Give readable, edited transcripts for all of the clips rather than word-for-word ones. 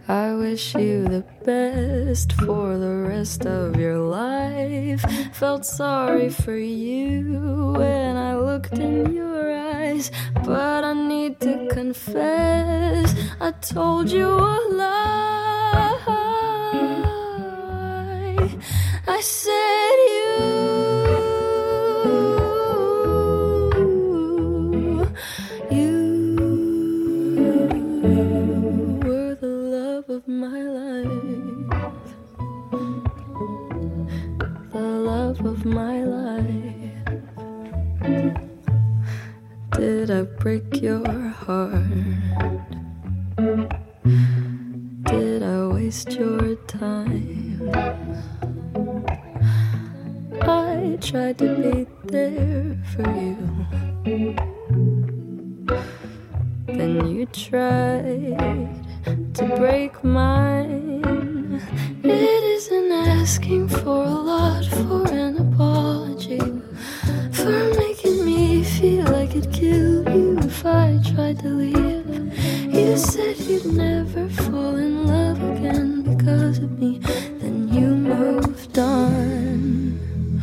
I wish you the best for the rest of your life. Felt sorry for you when I looked in your eyes, but I need to confess, I told you a lie. I said you were the love of my life, the love of my life. Did I break your heart? Did I waste your time? I tried to be there for you, then you tried to break mine. It isn't asking for a lot for an apology, for making me feel like it'd kill you if I tried to leave. You said you'd never fall in love again because of me, then you moved on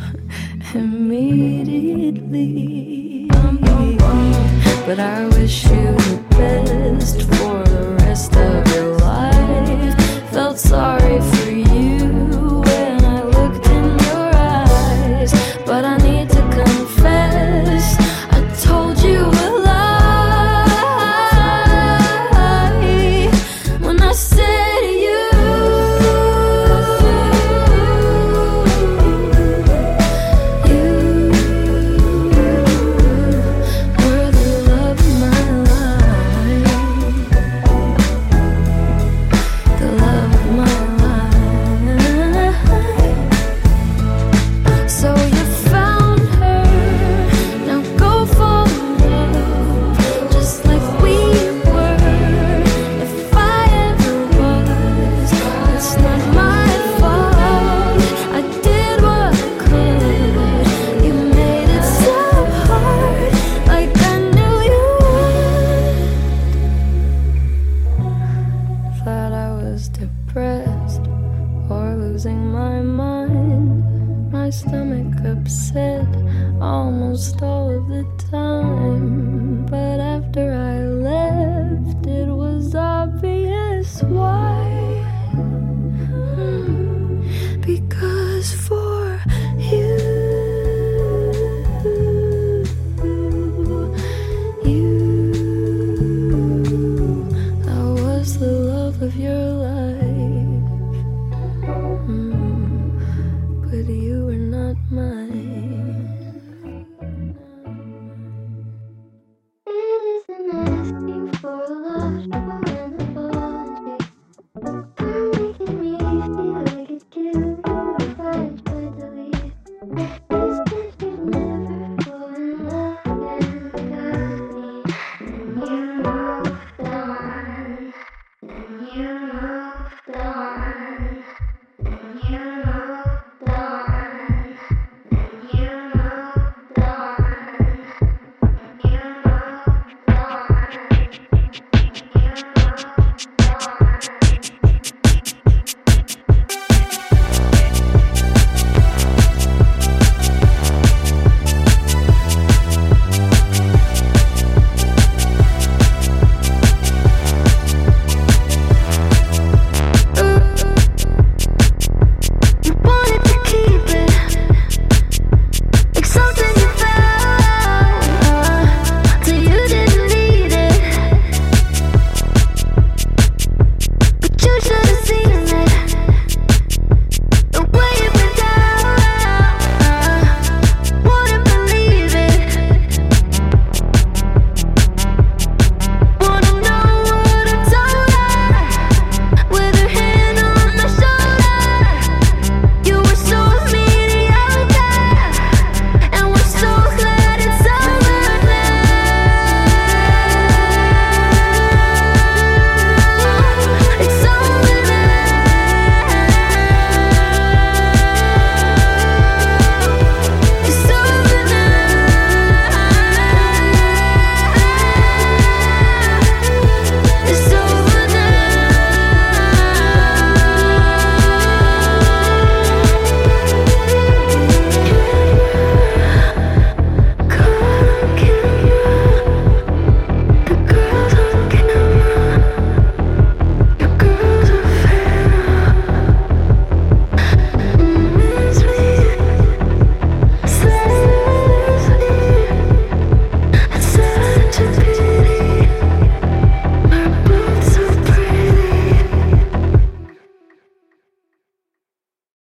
immediately. But I wish you the best for the rest of your life. Felt sorry for you when I looked in your eyes, but I need to confess, I told you a lie when I said you were the love of my life, the love of my life. So you found her, now go fall in love, just like we were. If I ever was, it's not my fault. I did what I could. You made it so hard, like I knew you would. Thought I was depressed or losing my mind, my stomach upset almost all of the time. But after I left, it was obvious why. Because for you, I was the love of your life.